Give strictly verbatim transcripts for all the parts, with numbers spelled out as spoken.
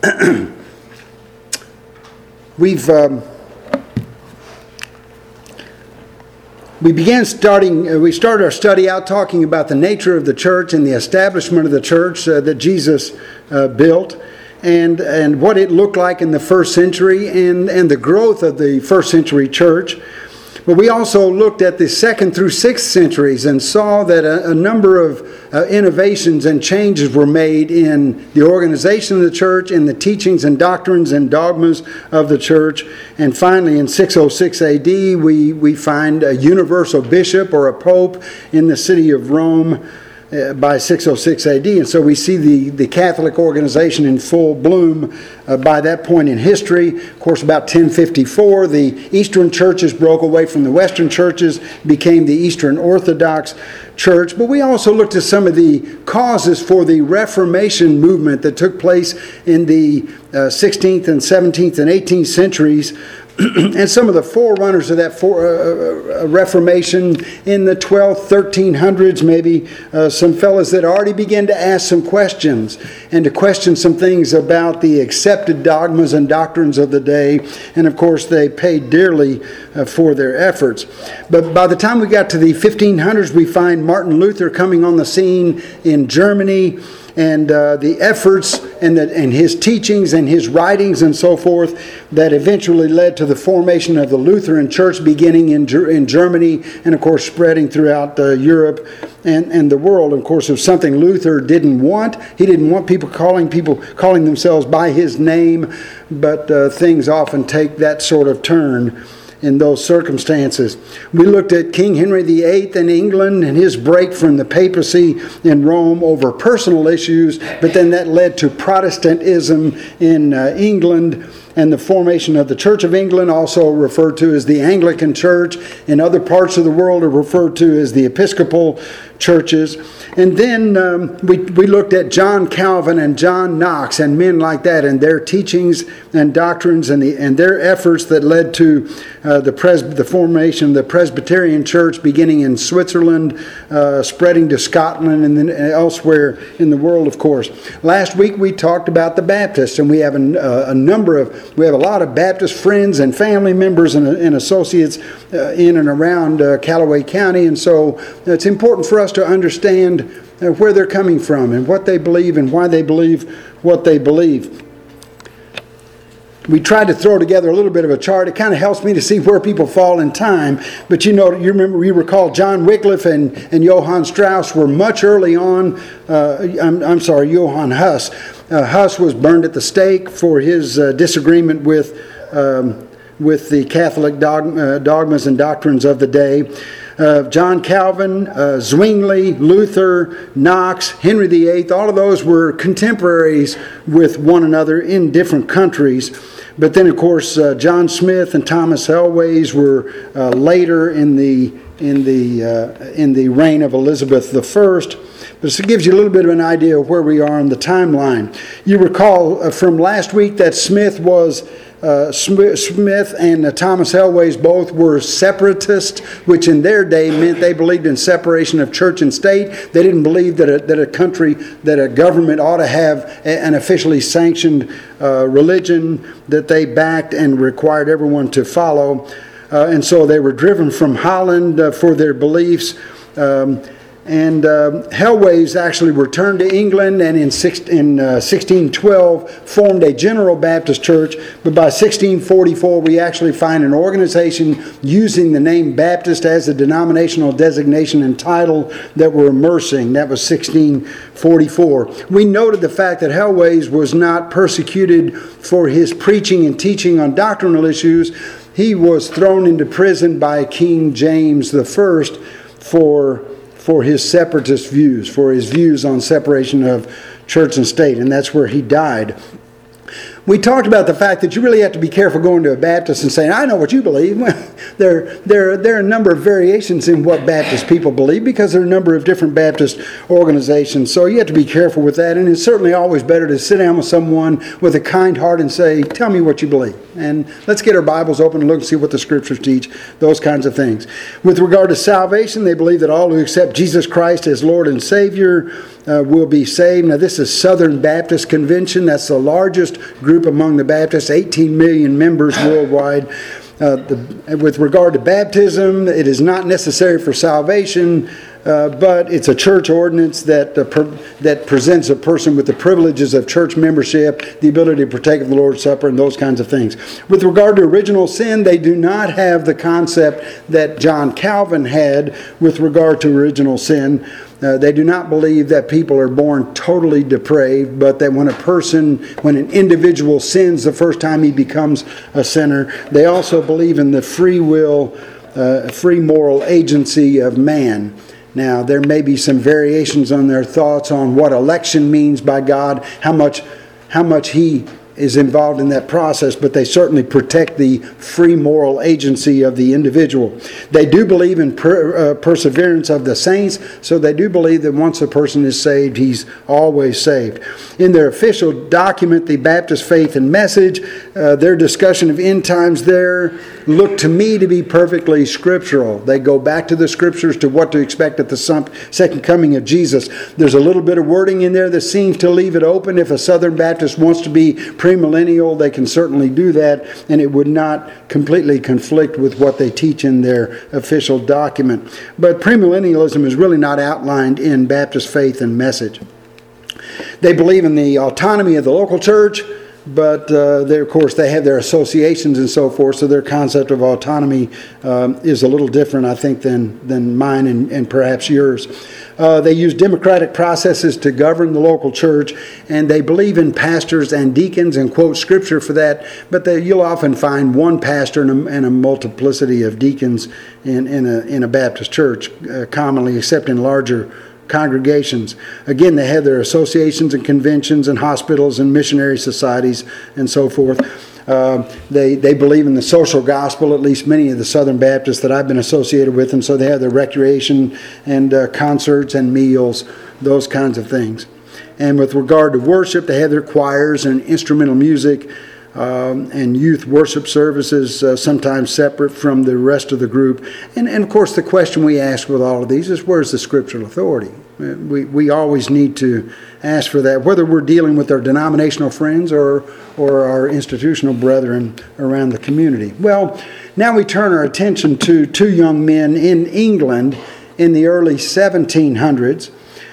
We've um, we began starting. Uh, we started our study out talking about the nature of the church and the establishment of the church uh, that Jesus uh, built, and and what it looked like in the first century, and and the growth of the first century church. But we also looked at the second through sixth centuries and saw that a, a number of uh, innovations and changes were made in the organization of the church, in the teachings and doctrines and dogmas of the church. And finally, in six oh six A D, we, we find a universal bishop or a pope in the city of Rome uh, by six oh six A D. And so we see the, the Catholic organization in full bloom uh, by that point in history. Of course, about ten fifty-four, the Eastern churches broke away from the Western churches, became the Eastern Orthodox Church. But we also looked at some of the causes for the Reformation movement that took place in the uh, sixteenth and seventeenth and eighteenth centuries. And some of the forerunners of that for, uh, uh, Reformation in the twelve, thirteen hundreds, maybe uh, some fellows that already began to ask some questions and to question some things about the accepted dogmas and doctrines of the day. And of course, they paid dearly uh, for their efforts. But by the time we got to the fifteen hundreds, we find Martin Luther coming on the scene in Germany. And uh, the efforts and, the, and his teachings and his writings and so forth that eventually led to the formation of the Lutheran Church beginning in, in Germany and, of course, spreading throughout uh, Europe and, and the world. Of course, if something Luther didn't want, he didn't want people calling people calling themselves by his name, but uh, things often take that sort of turn in those circumstances. We looked at King Henry the Eighth in England and his break from the papacy in Rome over personal issues, but then that led to Protestantism in uh, England, and the formation of the Church of England, also referred to as the Anglican Church. In other parts of the world are referred to as the Episcopal churches. And then um, we, we looked at John Calvin and John Knox and men like that and their teachings and doctrines and, the, and their efforts that led to uh, the, pres- the formation of the Presbyterian Church beginning in Switzerland, uh, spreading to Scotland and then elsewhere in the world, of course. Last week we talked about the Baptists, and we have a, uh, a number of, we have a lot of Baptist friends and family members and, and associates uh, in and around uh, Callaway County, and so it's important for us to understand uh, where they're coming from and what they believe and why they believe what they believe. We tried to throw together a little bit of a chart. It kind of helps me to see where people fall in time. But you know, you remember, you recall John Wycliffe and, and Johann Strauss were much early on. Uh, I'm, I'm sorry, Johann Huss. Uh, Huss was burned at the stake for his uh, disagreement with um, with the Catholic dog, uh, dogmas and doctrines of the day. Uh, John Calvin, uh, Zwingli, Luther, Knox, Henry the Eighth, all of those were contemporaries with one another in different countries. But then, of course, uh, John Smith and Thomas Helwys were uh, later in the in the uh, in the reign of Elizabeth the First. But it gives you a little bit of an idea of where we are in the timeline. You recall uh, from last week that Smith was uh, Smith and uh, Thomas Helwys both were separatists, which in their day meant they believed in separation of church and state. They didn't believe that a, that a country, that a government ought to have a, an officially sanctioned uh, religion that they backed and required everyone to follow. Uh, and so they were driven from Holland uh, for their beliefs. Um, And uh, Helwys actually returned to England and in, six, in uh, sixteen twelve formed a General Baptist Church. But by sixteen forty-four, we actually find an organization using the name Baptist as a denominational designation and title that were immersing. That was sixteen forty-four. We noted the fact that Helwys was not persecuted for his preaching and teaching on doctrinal issues. He was thrown into prison by King James the First for... for his separatist views, for his views on separation of church and state, and that's where he died. We talked about the fact that you really have to be careful going to a Baptist and saying, I know what you believe. Well, there, there, there are a number of variations in what Baptist people believe because there are a number of different Baptist organizations. So you have to be careful with that. And it's certainly always better to sit down with someone with a kind heart and say, tell me what you believe. And let's get our Bibles open and look and see what the Scriptures teach, those kinds of things. With regard to salvation, they believe that all who accept Jesus Christ as Lord and Savior uh, will be saved. Now, this is Southern Baptist Convention. That's the largest group among the Baptists, eighteen million members worldwide. Uh, the, with regard to baptism, it is not necessary for salvation, uh, but it's a church ordinance that uh, per, that presents a person with the privileges of church membership, the ability to partake of the Lord's Supper, and those kinds of things. With regard to original sin, they do not have the concept that John Calvin had with regard to original sin. Uh, they do not believe that people are born totally depraved, but that when a person, when an individual sins the first time he becomes a sinner, they also believe in the free will, uh, free moral agency of man. Now, there may be some variations on their thoughts on what election means by God, how much, how much He is involved in that process, but they certainly protect the free moral agency of the individual. They do believe in per, uh, perseverance of the saints, so they do believe that once a person is saved, he's always saved. In their official document, the Baptist Faith and Message, uh, their discussion of end times there look to me to be perfectly scriptural. They go back to the scriptures to what to expect at the second coming of Jesus. There's a little bit of wording in there that seems to leave it open. If a Southern Baptist wants to be premillennial, they can certainly do that, and it would not completely conflict with what they teach in their official document. But premillennialism is really not outlined in Baptist Faith and Message. They believe in the autonomy of the local church, but uh, they, of course, they have their associations and so forth, so their concept of autonomy um, is a little different, I think, than, than mine and, and perhaps yours. Uh, they use democratic processes to govern the local church, and they believe in pastors and deacons and quote scripture for that, but they, you'll often find one pastor and a, and a multiplicity of deacons in, in, a, in a Baptist church, uh, commonly, except in larger congregations. Again, they have their associations and conventions and hospitals and missionary societies and so forth. Uh, they they believe in the social gospel, at least many of the Southern Baptists that I've been associated with, and so they have their recreation and uh, concerts and meals, those kinds of things. And with regard to worship, they have their choirs and instrumental music um, and youth worship services, uh, sometimes separate from the rest of the group. And, and of course, the question we ask with all of these is, where's the scriptural authority? We we always need to ask for that, whether we're dealing with our denominational friends or or our institutional brethren around the community. Well, now we turn our attention to two young men in England in the early seventeen hundreds.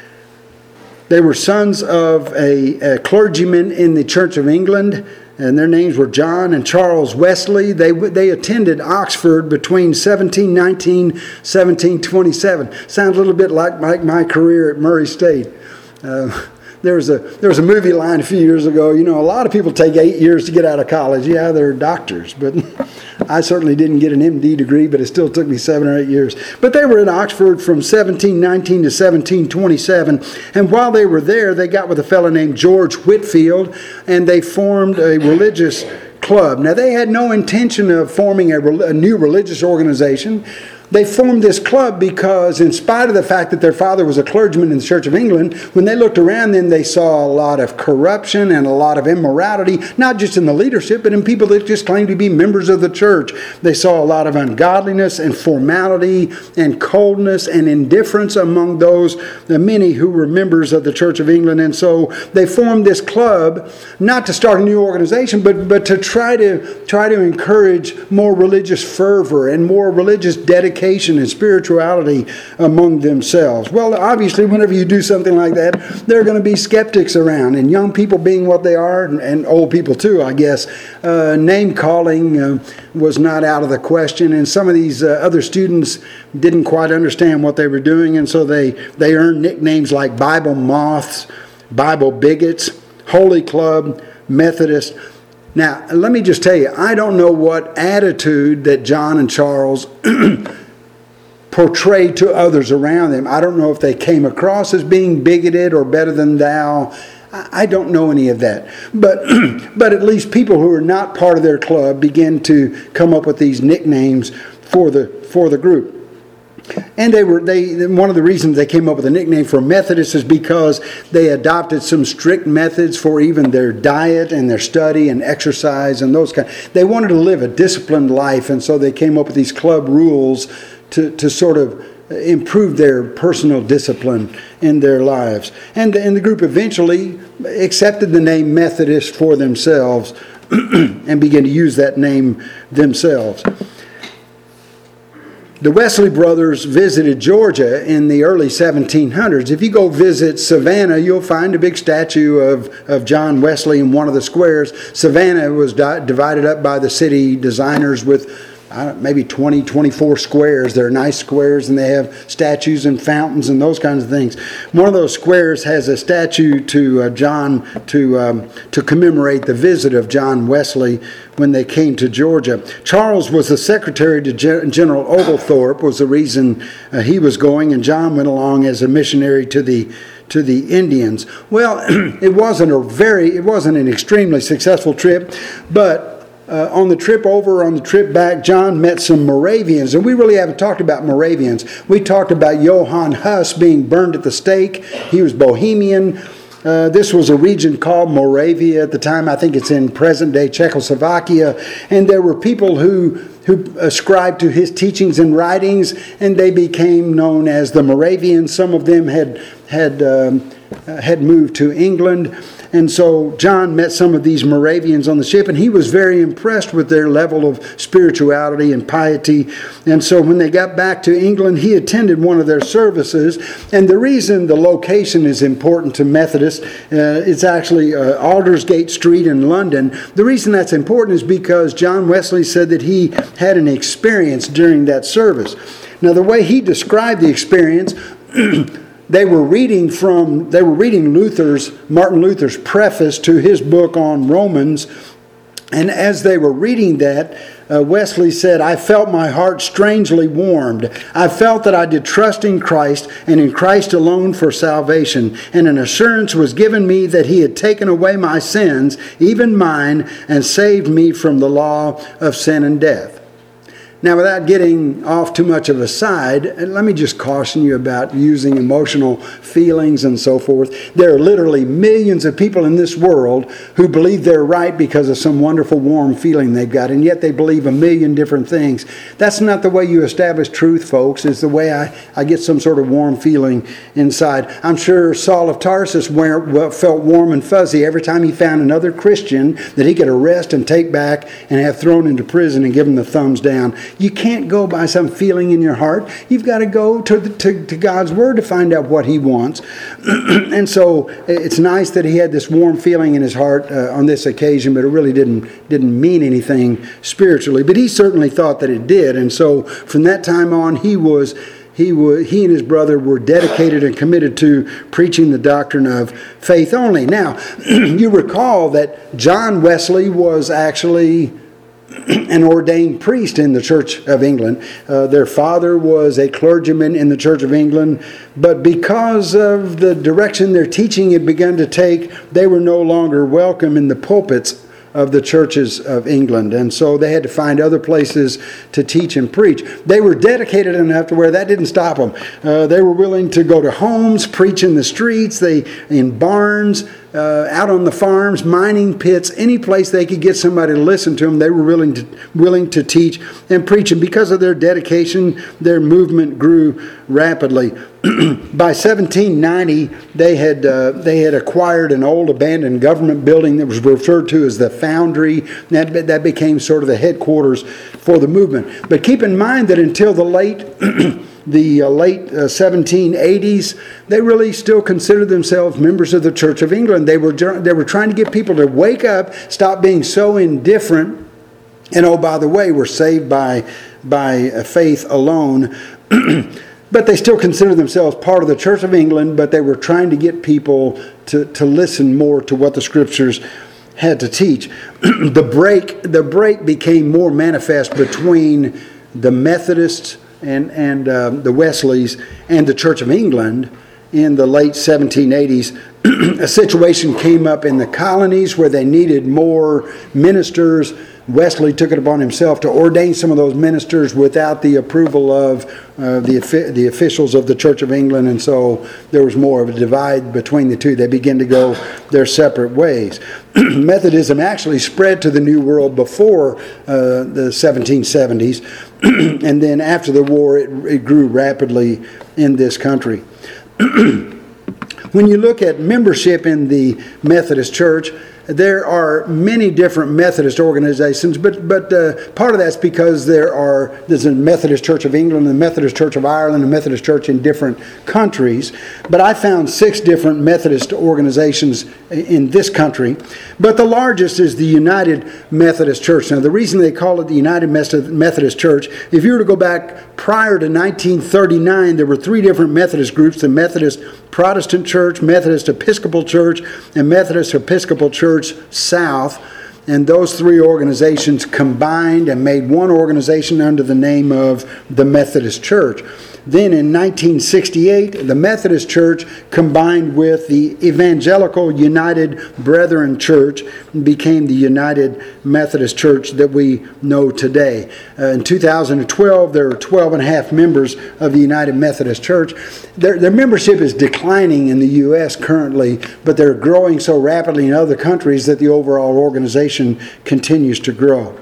They were sons of a, a clergyman in the Church of England, and their names were John and Charles Wesley. They they attended Oxford between seventeen nineteen, seventeen twenty-seven. Sounds a little bit like, like my career at Murray State. Uh, there was a there was a movie line a few years ago. You know, a lot of people take eight years to get out of college. Yeah, they're doctors, but I certainly didn't get an M D degree, but it still took me seven or eight years. But they were in Oxford from seventeen nineteen to seventeen twenty-seven, and while they were there, they got with a fellow named George Whitefield, and they formed a religious club. Now, they had no intention of forming a, a new religious organization. They formed this club because, in spite of the fact that their father was a clergyman in the Church of England, when they looked around them, they saw a lot of corruption and a lot of immorality, not just in the leadership, but in people that just claimed to be members of the church. They saw a lot of ungodliness and formality and coldness and indifference among those, the many who were members of the Church of England. And so they formed this club, not to start a new organization, but, but to try to try to encourage more religious fervor and more religious dedication and spirituality among themselves. Well, obviously, whenever you do something like that, there are going to be skeptics around, and young people being what they are, and, and old people too, I guess, uh, name calling uh, was not out of the question, and some of these uh, other students didn't quite understand what they were doing, and so they, they earned nicknames like Bible moths, Bible bigots, Holy Club, Methodist. Now, let me just tell you, I don't know what attitude that John and Charles portrayed to others around them. I don't know if they came across as being bigoted or better than thou. I don't know any of that. But but at least people who are not part of their club begin to come up with these nicknames for the for the group. And they were they one of the reasons they came up with a nickname for Methodists is because they adopted some strict methods for even their diet and their study and exercise and those kind. They wanted to live a disciplined life, and so they came up with these club rules to, to sort of improve their personal discipline in their lives. And, and the group eventually accepted the name Methodist for themselves and began to use that name themselves. The Wesley brothers visited Georgia in the early seventeen hundreds. If you go visit Savannah, you'll find a big statue of, of John Wesley in one of the squares. Savannah was di- divided up by the city designers with Uh, maybe twenty, twenty-four squares. They're nice squares, and they have statues and fountains and those kinds of things. One of those squares has a statue to uh, John to um, to commemorate the visit of John Wesley when they came to Georgia. Charles was the secretary to Gen- General Oglethorpe, was the reason uh, he was going, and John went along as a missionary to the to the Indians. Well, it wasn't a very, it wasn't an extremely successful trip, but Uh, on the trip over, on the trip back, John met some Moravians. And we really haven't talked about Moravians. We talked about Johann Huss being burned at the stake. He was Bohemian. Uh, this was a region called Moravia at the time. I think it's in present-day Czechoslovakia. And there were people who, who ascribed to his teachings and writings, and they became known as the Moravians. Some of them had, had, um, had moved to England. And so John met some of these Moravians on the ship, and he was very impressed with their level of spirituality and piety. And so when they got back to England, he attended one of their services. And the reason the location is important to Methodists, uh, it's actually uh, Aldersgate Street in London. The reason that's important is because John Wesley said that he had an experience during that service. Now, the way he described the experience, They were reading from, they were reading Luther's, Martin Luther's preface to his book on Romans. And as they were reading that, uh, Wesley said, I felt my heart strangely warmed. I felt that I did trust in Christ and in Christ alone for salvation. And an assurance was given me that he had taken away my sins, even mine, and saved me from the law of sin and death. Now, without getting off too much of a side, let me just caution you about using emotional feelings and so forth. There are literally millions of people in this world who believe they're right because of some wonderful warm feeling they've got, and yet they believe a million different things. That's not the way you establish truth, folks. It's the way I, I get some sort of warm feeling inside. I'm sure Saul of Tarsus felt warm and fuzzy every time he found another Christian that he could arrest and take back and have thrown into prison and give him the thumbs down. You can't go by some feeling in your heart. You've got to go to, the, to, to God's Word to find out what He wants. And so it's nice that he had this warm feeling in his heart uh, on this occasion, but it really didn't didn't mean anything spiritually. But he certainly thought that it did. And so from that time on, he was he was he and his brother were dedicated and committed to preaching the doctrine of faith only. Now, you recall that John Wesley was actually an ordained priest in the Church of England. Uh, their father was a clergyman in the Church of England, but because of the direction their teaching had begun to take, they were no longer welcome in the pulpits of the churches of England. And so they had to find other places to teach and preach. They were dedicated enough to where that didn't stop them. Uh, they were willing to go to homes, preach in the streets, they in barns, uh, out on the farms, mining pits, any place they could get somebody to listen to them. They were willing to willing to teach and preach. And because of their dedication, their movement grew rapidly. By seventeen ninety, they had uh, they had acquired an old abandoned government building that was referred to as the Foundry. That that became sort of the headquarters for the movement. But keep in mind that until the late the uh, late uh, seventeen eighties, they really still considered themselves members of the Church of England. They were they were trying to get people to wake up, stop being so indifferent, and oh, by the way, we're saved by by faith alone. But they still consider themselves part of the Church of England, but they were trying to get people to, to listen more to what the Scriptures had to teach. the break the break became more manifest between the Methodists and, and um, the Wesleys and the Church of England in the late seventeen eighties a situation came up in the colonies where they needed more ministers. Wesley took it upon himself to ordain some of those ministers without the approval of uh, the the officials of the Church of England, and so there was more of a divide between the two. They began to go their separate ways. Methodism actually spread to the New World before uh, the seventeen seventies, and then after the war it, it grew rapidly in this country. When you look at membership in the Methodist Church, there are many different Methodist organizations, but but uh, part of that's because there are there's a Methodist Church of England, the Methodist Church of Ireland, a Methodist Church in different countries. But I found six different Methodist organizations in this country. But the largest is the United Methodist Church. Now, the reason they call it the United Methodist Church, if you were to go back prior to nineteen thirty-nine, there were three different Methodist groups: the Methodist Protestant Church, Methodist Episcopal Church, and Methodist Episcopal Church South. And those three organizations combined and made one organization under the name of the Methodist Church. Then in nineteen sixty-eight, the Methodist Church combined with the Evangelical United Brethren Church and became the United Methodist Church that we know today. Uh, in two thousand twelve, there are twelve and a half members of the United Methodist Church. Their, their membership is declining in the U S currently, but they're growing so rapidly in other countries that the overall organization continues to grow.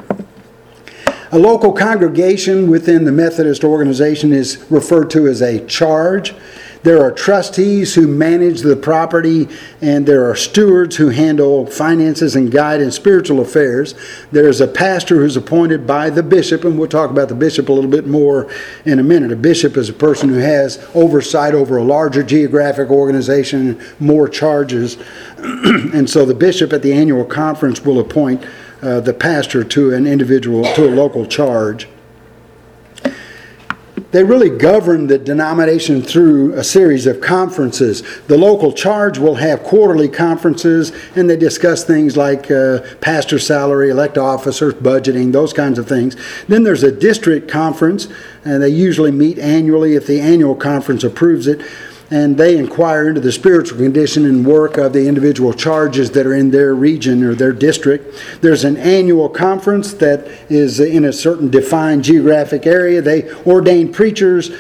A local congregation within the Methodist organization is referred to as a charge. There are trustees who manage the property, and there are stewards who handle finances and guide in spiritual affairs. There's a pastor who's appointed by the bishop, and we'll talk about the bishop a little bit more in a minute. A bishop is a person who has oversight over a larger geographic organization, more charges. And so the bishop at the annual conference will appoint Uh, the pastor to an individual, to a local charge. They really govern the denomination through a series of conferences. The local charge will have quarterly conferences, and they discuss things like uh, pastor salary, elect officers, budgeting, those kinds of things. Then there's a district conference, and they usually meet annually if the annual conference approves it. And they inquire into the spiritual condition and work of the individual charges that are in their region or their district. There's an annual conference that is in a certain defined geographic area. They ordain preachers.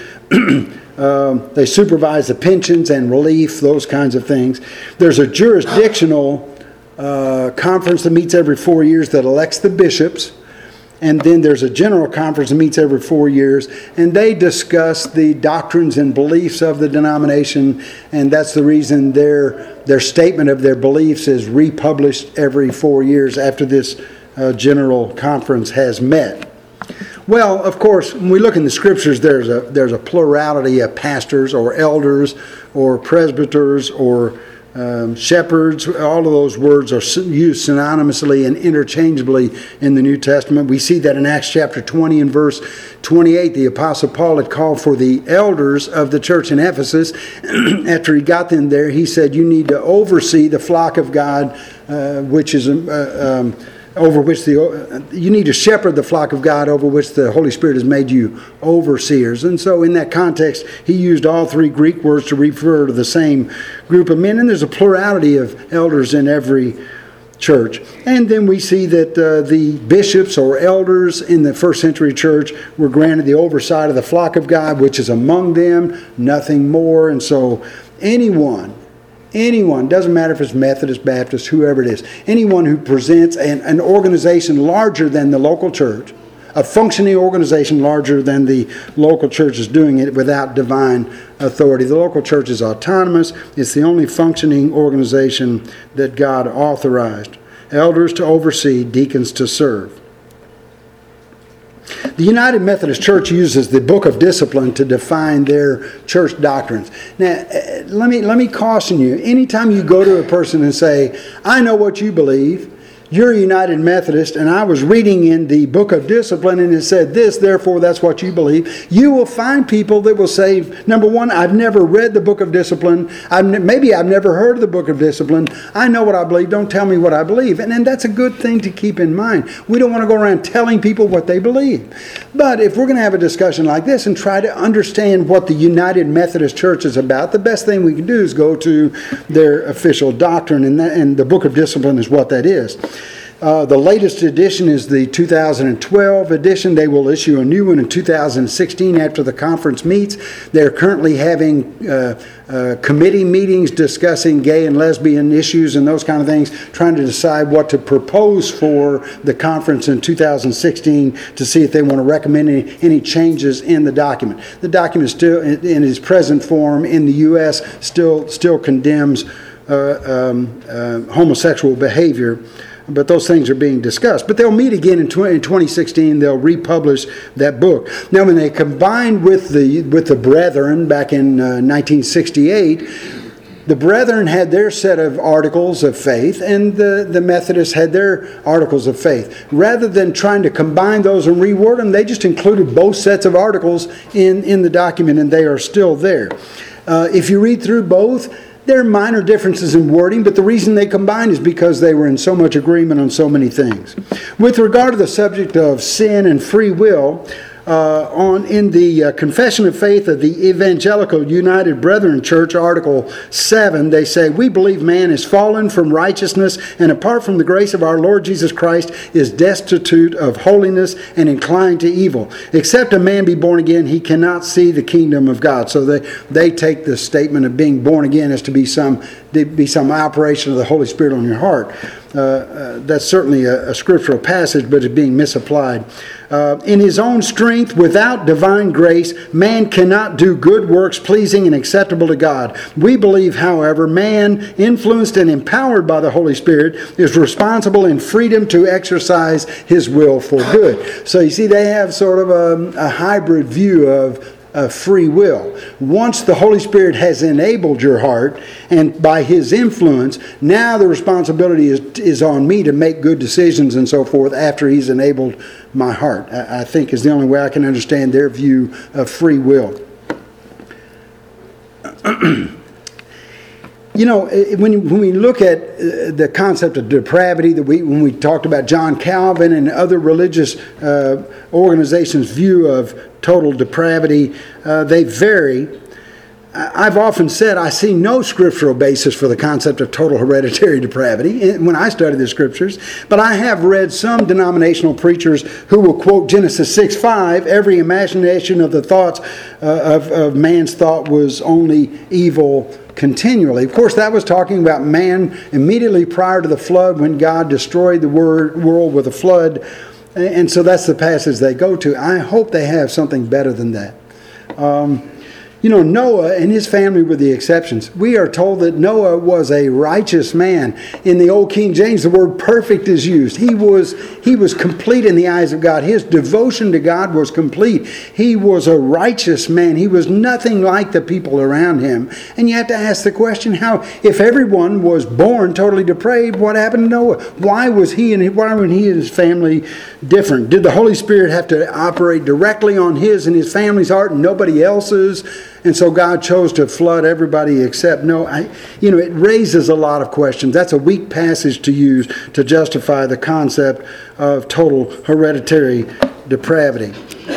uh, they supervise the pensions and relief, those kinds of things. There's a jurisdictional uh, conference that meets every four years that elects the bishops. And then there's a general conference that meets every four years, and they discuss the doctrines and beliefs of the denomination, and that's the reason their their statement of their beliefs is republished every four years after this uh, general conference has met. Well, of course, when we look in the scriptures, there's a there's a plurality of pastors or elders or presbyters or Um, shepherds. All of those words are used synonymously and interchangeably in the New Testament. We see that in Acts chapter twenty and verse twenty-eight. The Apostle Paul had called for the elders of the church in Ephesus. After he got them there, he said, you need to oversee the flock of God, uh, which is uh, um, over which the you need to shepherd the flock of God over which the Holy Spirit has made you overseers. And so in that context, he used all three Greek words to refer to the same group of men. And there's a plurality of elders in every church. And then we see that uh, the bishops or elders in the first century church were granted the oversight of the flock of God, which is among them, nothing more. And so anyone Anyone, doesn't matter if it's Methodist, Baptist, whoever it is, anyone who presents an, an organization larger than the local church, a functioning organization larger than the local church is doing it without divine authority. The local church is autonomous. It's the only functioning organization that God authorized. Elders to oversee, deacons to serve. The United Methodist Church uses the Book of Discipline to define their church doctrines. Now, let me let me caution you. Anytime you go to a person and say, I know what you believe, you're a United Methodist, and I was reading in the Book of Discipline, and it said this, therefore that's what you believe. You will find people that will say, number one, I've never read the Book of Discipline. I've ne- maybe I've never heard of the Book of Discipline. I know what I believe. Don't tell me what I believe. And, and that's a good thing to keep in mind. We don't want to go around telling people what they believe. But if we're going to have a discussion like this and try to understand what the United Methodist Church is about, the best thing we can do is go to their official doctrine, and, that, and the Book of Discipline is what that is. Uh, the latest edition is the two thousand twelve edition. They will issue a new one in two thousand sixteen after the conference meets. They're currently having uh, uh, committee meetings discussing gay and lesbian issues and those kind of things, trying to decide what to propose for the conference in two thousand sixteen to see if they want to recommend any, any changes in the document. The document still, in, in its present form in the U S, still still condemns uh, um, uh, homosexual behavior. But those things are being discussed. But they'll meet again in twenty sixteen. They'll republish that book. Now, when they combined with the with the Brethren back in uh, nineteen sixty-eight, the Brethren had their set of articles of faith, and the, the Methodists had their articles of faith. Rather than trying to combine those and reword them, they just included both sets of articles in, in the document, and they are still there. Uh, if you read through both, there are minor differences in wording, but the reason they combined is because they were in so much agreement on so many things. With regard to the subject of sin and free will, uh, on in the uh, Confession of Faith of the Evangelical United Brethren Church, Article seven, they say, we believe man is fallen from righteousness and apart from the grace of our Lord Jesus Christ is destitute of holiness and inclined to evil. Except a man be born again, he cannot see the kingdom of God. So they, they take the statement of being born again as to be some, to be some operation of the Holy Spirit on your heart. Uh, uh, that's certainly a, a scriptural passage, but it's being misapplied. Uh, in his own strength, without divine grace, man cannot do good works pleasing and acceptable to God. We believe, however, man, influenced and empowered by the Holy Spirit, is responsible in freedom to exercise his will for good. So you see, they have sort of a, a hybrid view of of free will. Once the Holy Spirit has enabled your heart, and by His influence, now the responsibility is, is on me to make good decisions and so forth after He's enabled my heart. I, I think is the only way I can understand their view of free will. You know, when when we look at the concept of depravity, that we when we talked about John Calvin and other religious uh, organizations' view of total depravity, uh, they vary. I've often said I see no scriptural basis for the concept of total hereditary depravity when I study the scriptures, but I have read some denominational preachers who will quote Genesis six five, every imagination of the thoughts uh, of, of man's thought was only evil continually. Of course, that was talking about man immediately prior to the flood when God destroyed the world with a flood, and so that's the passage they go to. I hope they have something better than that. Um, You know, Noah and his family were the exceptions. We are told that Noah was a righteous man. In the Old King James, the word perfect is used. He was he was complete in the eyes of God. His devotion to God was complete. He was a righteous man. He was nothing like the people around him. And you have to ask the question, how, if everyone was born totally depraved, what happened to Noah? Why was he and why were he and his family different? Did the Holy Spirit have to operate directly on his and his family's heart and nobody else's? And so God chose to flood everybody except Noah. You know, it raises a lot of questions. That's a weak passage to use to justify the concept of total hereditary depravity.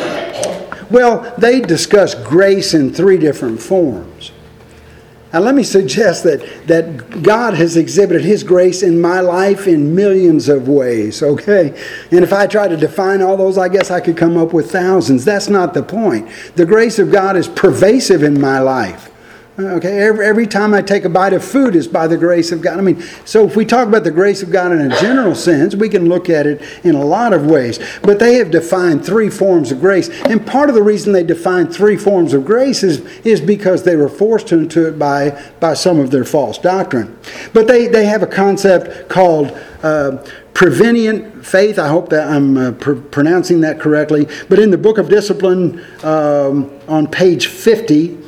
Well, they discuss grace in three different forms. Now, let me suggest that, that God has exhibited His grace in my life in millions of ways, okay? And if I try to define all those, I guess I could come up with thousands. That's not the point. The grace of God is pervasive in my life. Okay, every, every time I take a bite of food is by the grace of God. I mean, so if we talk about the grace of God in a general sense, we can look at it in a lot of ways. But they have defined three forms of grace. And part of the reason they defined three forms of grace is, is because they were forced into it by, by some of their false doctrine. But they, they have a concept called uh, prevenient faith. I hope that I'm uh, pr- pronouncing that correctly. But in the Book of Discipline, um, on page fifty,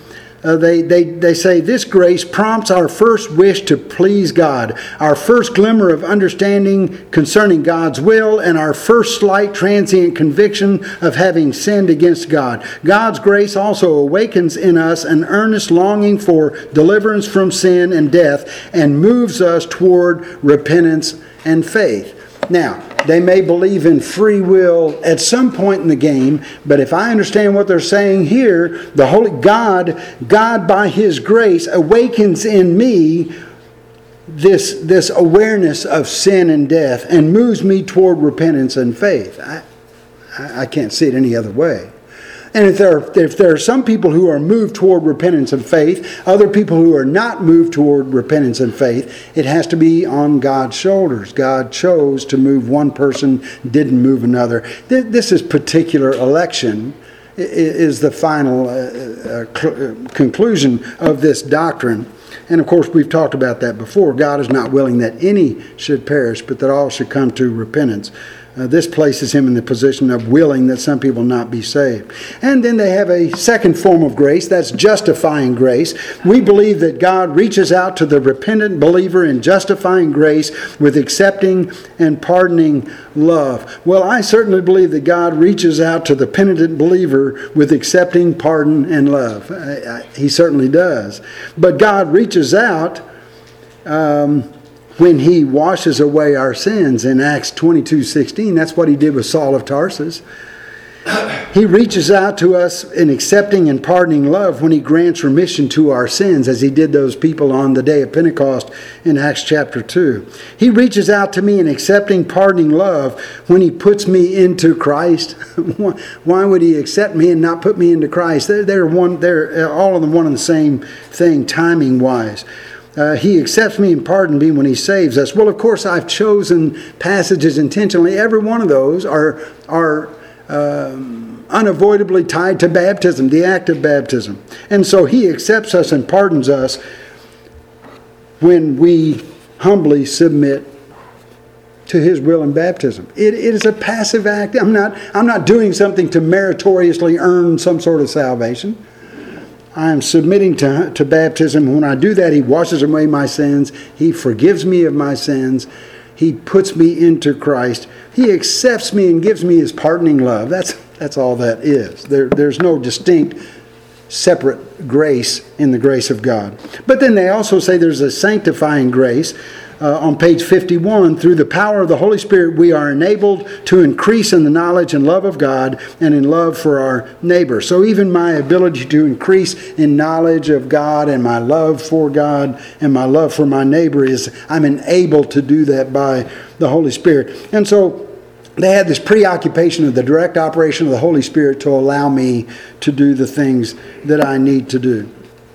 uh, they, they, they say this grace prompts our first wish to please God, our first glimmer of understanding concerning God's will, and our first slight transient conviction of having sinned against God. God's grace also awakens in us an earnest longing for deliverance from sin and death and moves us toward repentance and faith. Now, they may believe in free will at some point in the game, but if I understand what they're saying here, the Holy God, God by His grace awakens in me this, this awareness of sin and death and moves me toward repentance and faith. I, I can't see it any other way. And if there, are, if there are some people who are moved toward repentance and faith, other people who are not moved toward repentance and faith, it has to be on God's shoulders. God chose to move one person, didn't move another. This is particular election is the final uh, conclusion of this doctrine. And of course, we've talked about that before. God is not willing that any should perish, but that all should come to repentance. Uh, this places him in the position of willing that some people not be saved. And then they have a second form of grace, that's justifying grace. We believe that God reaches out to the repentant believer in justifying grace with accepting and pardoning love. Well, I certainly believe that God reaches out to the penitent believer with accepting, pardon, and love. I, I, he certainly does. But God reaches out um, when He washes away our sins in Acts twenty-two sixteen. That's what He did with Saul of Tarsus. He reaches out to us in accepting and pardoning love when He grants remission to our sins, as He did those people on the day of Pentecost in Acts chapter two. He reaches out to me in accepting, pardoning love when He puts me into Christ. Why would He accept me and not put me into Christ? They're, they're, one, they're all of them one and the same thing, timing-wise. Uh, he accepts me and pardons me when He saves us. Well, of course, I've chosen passages intentionally. Every one of those are, are um, unavoidably tied to baptism, the act of baptism. And so He accepts us and pardons us when we humbly submit to His will in baptism. It, it is a passive act. I'm not, I'm not doing something to meritoriously earn some sort of salvation. I am submitting to, to baptism. When I do that, He washes away my sins. He forgives me of my sins. He puts me into Christ. He accepts me and gives me His pardoning love. That's that's all that is. There, there's no distinct, separate grace in the grace of God. But then they also say there's a sanctifying grace. Uh, on page fifty-one, through the power of the Holy Spirit, we are enabled to increase in the knowledge and love of God and in love for our neighbor. So even my ability to increase in knowledge of God and my love for God and my love for my neighbor is, I'm enabled to do that by the Holy Spirit. And so they had this preoccupation of the direct operation of the Holy Spirit to allow me to do the things that I need to do.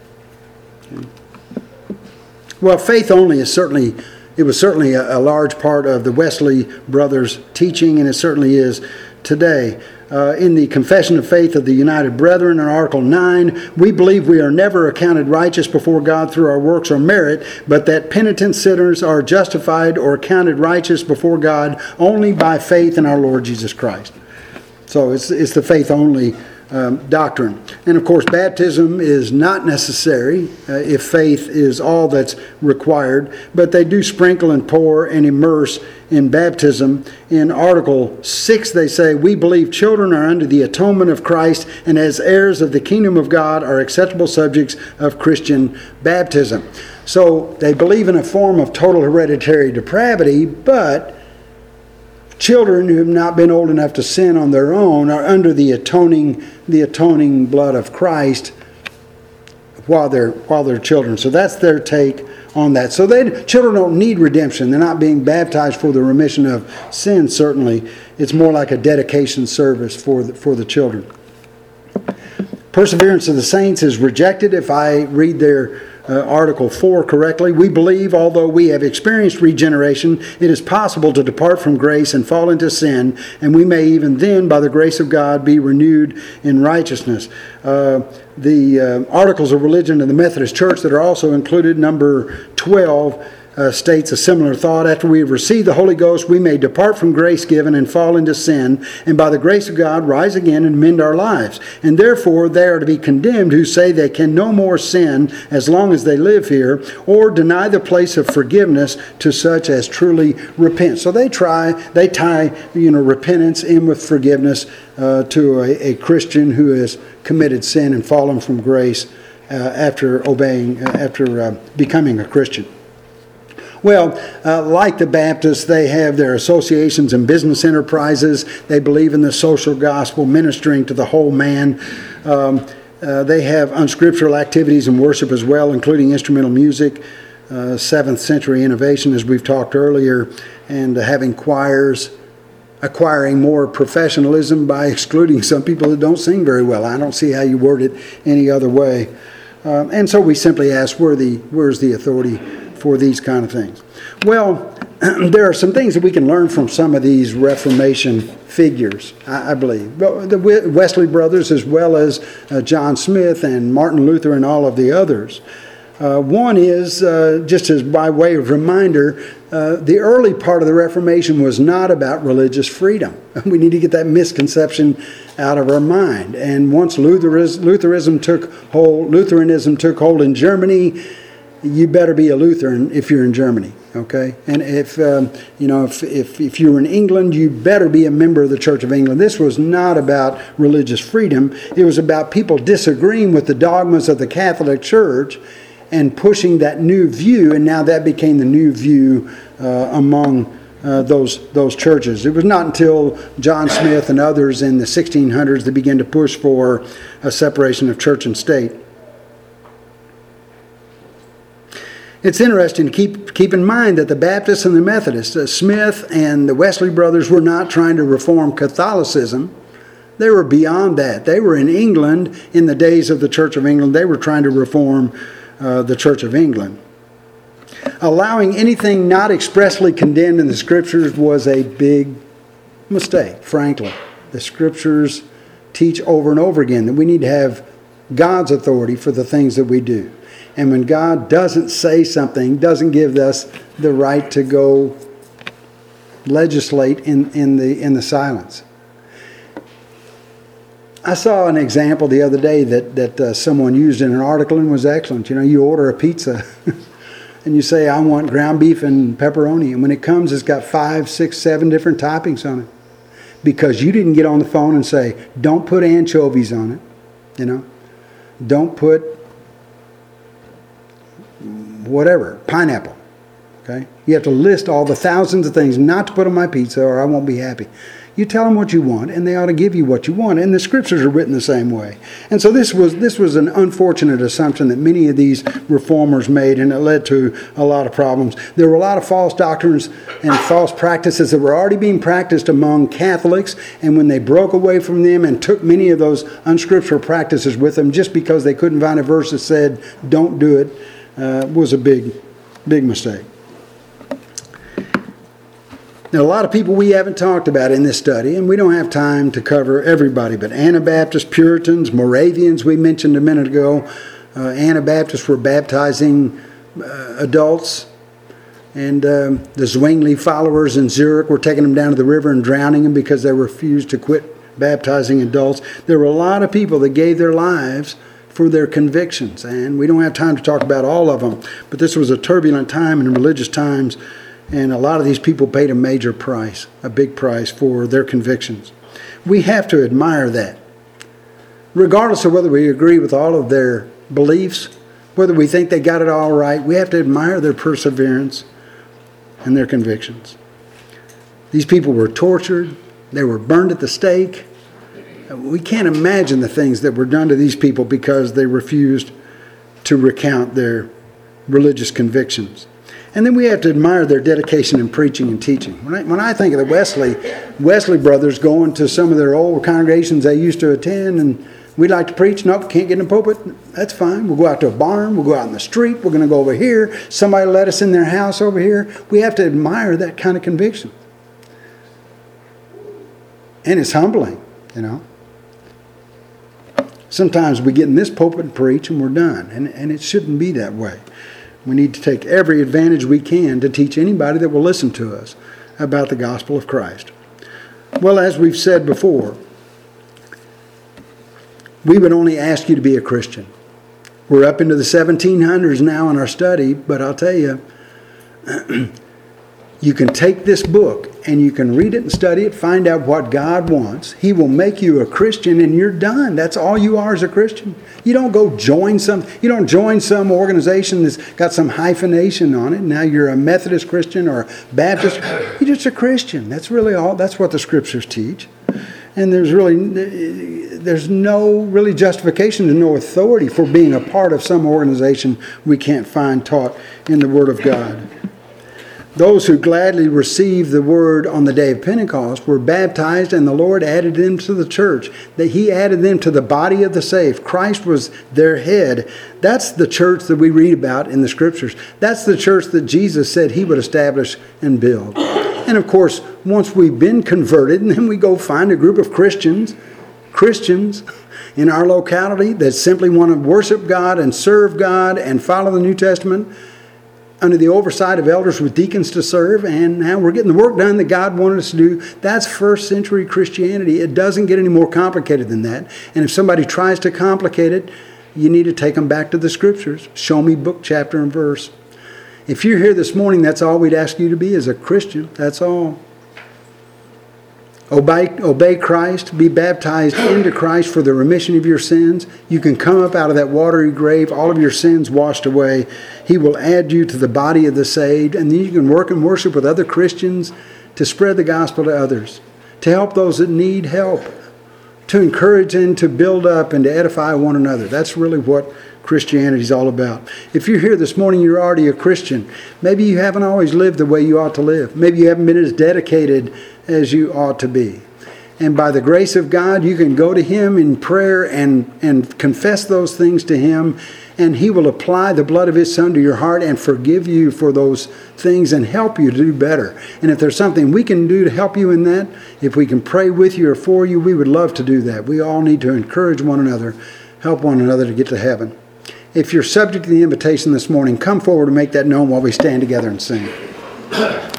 Well, faith only is certainly, it was certainly a, a large part of the Wesley brothers' teaching, and it certainly is today. Uh, in the Confession of Faith of the United Brethren in Article nine, we believe we are never accounted righteous before God through our works or merit, but that penitent sinners are justified or counted righteous before God only by faith in our Lord Jesus Christ. So it's, it's the faith only Um, doctrine. And of course, baptism is not necessary uh, if faith is all that's required, but they do sprinkle and pour and immerse in baptism. In Article six, they say, we believe children are under the atonement of Christ and as heirs of the kingdom of God are acceptable subjects of Christian baptism. So they believe in a form of total hereditary depravity, but children who have not been old enough to sin on their own are under the atoning, the atoning blood of Christ while they're while they're children. So that's their take on that. So they children don't need redemption. They're not being baptized for the remission of sin. Certainly, it's more like a dedication service for the, for the children. Perseverance of the saints is rejected. If I read their Uh, Article four correctly, we believe, although we have experienced regeneration, it is possible to depart from grace and fall into sin, and we may even then, by the grace of God, be renewed in righteousness. Uh, the uh, Articles of Religion of the Methodist Church that are also included, number twelve, uh, states a similar thought. After we have received the Holy Ghost, we may depart from grace given and fall into sin, and by the grace of God rise again and mend our lives. And therefore they are to be condemned who say they can no more sin as long as they live here, or deny the place of forgiveness to such as truly repent. So they try, they tie, you know, repentance in with forgiveness uh, to a, a Christian who has committed sin and fallen from grace uh, after obeying, uh, after uh, becoming a Christian. Well, uh, like the Baptists, they have their associations and business enterprises. They believe in the social gospel, ministering to the whole man. Um, uh, they have unscriptural activities and worship as well, including instrumental music, uh, seventh century innovation, as we've talked earlier, and uh, having choirs, acquiring more professionalism by excluding some people that don't sing very well. I don't see how you word it any other way. Um, and so we simply ask, where the, where's the authority for these kind of things? Well, there are some things that we can learn from some of these Reformation figures, I, I believe. The Wesley brothers, as well as uh, John Smith and Martin Luther and all of the others. Uh, one is, uh, just as by way of reminder, uh, the early part of the Reformation was not about religious freedom. We need to get that misconception out of our mind. And once Lutheriz- Lutheranism took hold, Lutheranism took hold in Germany, you better be a Lutheran if you're in Germany, okay? And if um, you know, if, if if you were in England, you better be a member of the Church of England. This was not about religious freedom. It was about people disagreeing with the dogmas of the Catholic Church and pushing that new view, and now that became the new view uh, among uh, those those churches. It was not until John Smith and others in the sixteen hundreds that began to push for a separation of church and state. It's interesting to keep keep in mind that the Baptists and the Methodists, uh, Smith and the Wesley brothers, were not trying to reform Catholicism. They were beyond that. They were in England in the days of the Church of England. They were trying to reform uh, the Church of England. Allowing anything not expressly condemned in the Scriptures was a big mistake, frankly. The Scriptures teach over and over again that we need to have God's authority for the things that we do. And when God doesn't say something, doesn't give us the right to go legislate in, in the in the silence. I saw an example the other day that, that uh, someone used in an article and was excellent. You know, you order a pizza and you say, I want ground beef and pepperoni. And when it comes, it's got five, six, seven different toppings on it. Because you didn't get on the phone and say, don't put anchovies on it. You know, don't put whatever, pineapple, okay? You have to list all the thousands of things not to put on my pizza or I won't be happy. You tell them what you want and they ought to give you what you want. And the Scriptures are written the same way. And so this was this was an unfortunate assumption that many of these reformers made, and it led to a lot of problems. There were a lot of false doctrines and false practices that were already being practiced among Catholics, and when they broke away from them and took many of those unscriptural practices with them just because they couldn't find a verse that said, don't do it, Uh, was a big, big mistake. Now, a lot of people we haven't talked about in this study, and we don't have time to cover everybody, but Anabaptists, Puritans, Moravians, we mentioned a minute ago. Uh, Anabaptists were baptizing uh, adults, and um, the Zwingli followers in Zurich were taking them down to the river and drowning them because they refused to quit baptizing adults. There were a lot of people that gave their lives for their convictions, and we don't have time to talk about all of them, but this was a turbulent time in religious times, and a lot of these people paid a major price, a big price for their convictions. We have to admire that. Regardless of whether we agree with all of their beliefs, whether we think they got it all right, we have to admire their perseverance and their convictions. These people were tortured, they were burned at the stake. We can't imagine the things that were done to these people because they refused to recount their religious convictions. And then we have to admire their dedication in preaching and teaching. When I, when I think of the Wesley, Wesley brothers going to some of their old congregations they used to attend, and we'd like to preach, nope, can't get in the pulpit, that's fine. We'll go out to a barn, we'll go out in the street, we're going to go over here, somebody let us in their house over here. We have to admire that kind of conviction. And it's humbling, you know. Sometimes we get in this pulpit and preach and we're done. And, and it shouldn't be that way. We need to take every advantage we can to teach anybody that will listen to us about the gospel of Christ. Well, as we've said before, we would only ask you to be a Christian. We're up into the seventeen hundreds now in our study, but I'll tell you, you can take this book and you can read it and study it, find out what God wants. He will make you a Christian and you're done. That's all you are as a Christian. You don't go join some, you don't join some organization that's got some hyphenation on it. Now you're a Methodist Christian or a Baptist. You're just a Christian. That's really all. That's what the Scriptures teach. And there's really, there's no really justification and no authority for being a part of some organization we can't find taught in the Word of God. Those who gladly received the word on the day of Pentecost were baptized, and the Lord added them to the church. That He added them to the body of the saved. Christ was their head. That's the church that we read about in the Scriptures. That's the church that Jesus said He would establish and build. And of course, once we've been converted, and then we go find a group of Christians, Christians in our locality that simply want to worship God and serve God and follow the New Testament, under the oversight of elders with deacons to serve, and now we're getting the work done that God wanted us to do. That's first century Christianity. It doesn't get any more complicated than that. And if somebody tries to complicate it, you need to take them back to the Scriptures. Show me book, chapter, and verse. If you're here this morning, that's all we'd ask you to be, as a Christian. That's all. Obey, obey Christ, be baptized into Christ for the remission of your sins. You can come up out of that watery grave, all of your sins washed away. He will add you to the body of the saved, and then you can work and worship with other Christians to spread the gospel to others, to help those that need help, to encourage and to build up and to edify one another. That's really what Christianity is all about. If you're here this morning, you're already a Christian. Maybe you haven't always lived the way you ought to live. Maybe you haven't been as dedicated as you ought to be. And by the grace of God, you can go to Him in prayer and, and confess those things to Him, and He will apply the blood of His Son to your heart and forgive you for those things and help you to do better. And if there's something we can do to help you in that, if we can pray with you or for you, we would love to do that. We all need to encourage one another, help one another to get to heaven. If you're subject to the invitation this morning, come forward and make that known while we stand together and sing.